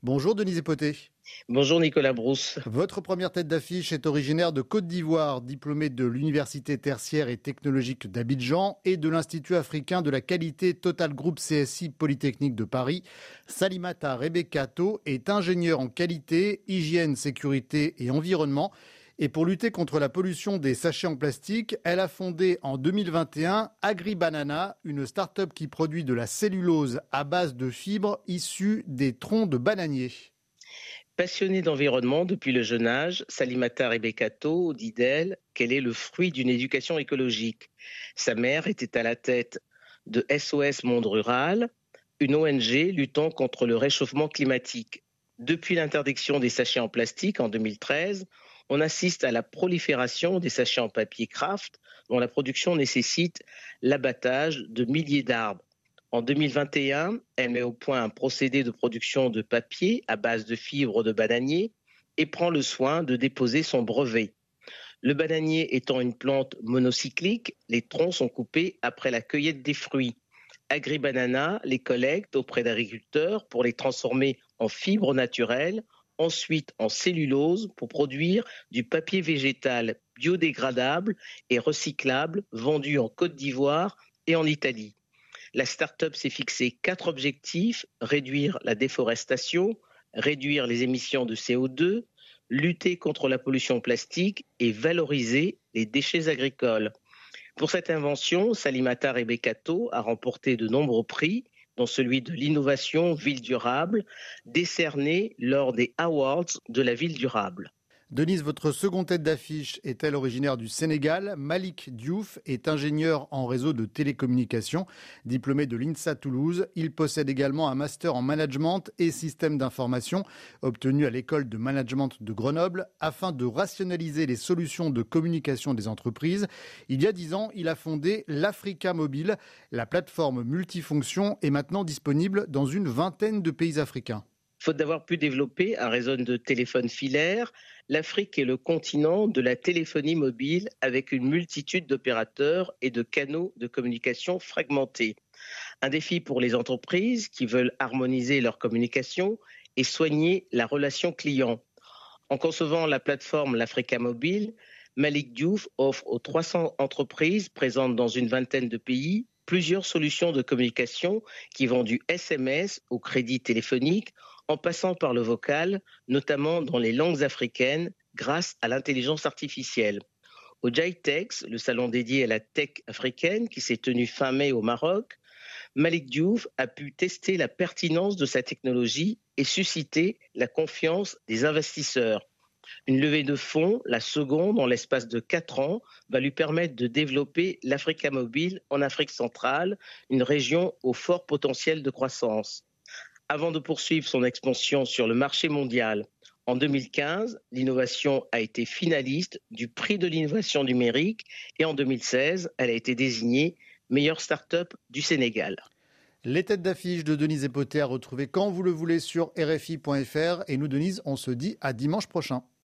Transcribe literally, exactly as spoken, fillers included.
Bonjour Denise Epoté. Bonjour Nicolas Brousse. Votre première tête d'affiche est originaire de Côte d'Ivoire, diplômée de l'Université tertiaire et technologique d'Abidjan et de l'Institut africain de la qualité Total Group C S I Polytechnique de Paris. Salimata Rebekato est ingénieure en qualité, hygiène, sécurité et environnement. Et pour lutter contre la pollution des sachets en plastique, elle a fondé en deux mille vingt et un AgriBanana, une start-up qui produit de la cellulose à base de fibres issues des troncs de bananiers. Passionnée d'environnement depuis le jeune âge, Salimata Rebekato dit d'elle qu'elle est le fruit d'une éducation écologique. Sa mère était à la tête de S O S Monde Rural, une O N G luttant contre le réchauffement climatique. Depuis l'interdiction des sachets en plastique en deux mille treize, on assiste à la prolifération des sachets en papier Kraft, dont la production nécessite l'abattage de milliers d'arbres. En deux mille vingt et un, elle met au point un procédé de production de papier à base de fibres de bananier et prend le soin de déposer son brevet. Le bananier étant une plante monocyclique, les troncs sont coupés après la cueillette des fruits. AgriBanana les collecte auprès d'agriculteurs pour les transformer en fibres naturelles, ensuite en cellulose pour produire du papier végétal biodégradable et recyclable vendu en Côte d'Ivoire et en Italie. La start-up s'est fixé quatre objectifs: réduire la déforestation, réduire les émissions de C O deux, lutter contre la pollution plastique et valoriser les déchets agricoles. Pour cette invention, Salimata Rebekato a remporté de nombreux prix, dont celui de l'innovation ville durable, décerné lors des Awards de la ville durable. Denise, votre seconde tête d'affiche est-elle originaire du Sénégal? Malik Diouf est ingénieur en réseau de télécommunications, diplômé de l'INSA Toulouse. Il possède également un master en management et système d'information, obtenu à l'école de management de Grenoble, afin de rationaliser les solutions de communication des entreprises. Il y a dix ans, il a fondé l'Africa Mobile. La plateforme multifonction est maintenant disponible dans une vingtaine de pays africains. Faute d'avoir pu développer un réseau de téléphone filaire, l'Afrique est le continent de la téléphonie mobile avec une multitude d'opérateurs et de canaux de communication fragmentés. Un défi pour les entreprises qui veulent harmoniser leur communication et soigner la relation client. En concevant la plateforme l'Africa Mobile, Malik Diouf offre aux trois cents entreprises présentes dans une vingtaine de pays plusieurs solutions de communication qui vont du S M S au crédit téléphonique, en passant par le vocal, notamment dans les langues africaines, grâce à l'intelligence artificielle. Au GITEX, le salon dédié à la tech africaine qui s'est tenu fin mai au Maroc, Malik Diouf a pu tester la pertinence de sa technologie et susciter la confiance des investisseurs. Une levée de fonds, la seconde en l'espace de quatre ans, va lui permettre de développer l'Africa Mobile en Afrique centrale, une région au fort potentiel de croissance. Avant de poursuivre son expansion sur le marché mondial, en deux mille quinze, l'innovation a été finaliste du prix de l'innovation numérique et en deux mille seize, elle a été désignée meilleure start-up du Sénégal. Les têtes d'affiche de Denise Epoté à retrouver quand vous le voulez sur R F I point F R. Et nous, Denise, on se dit à dimanche prochain.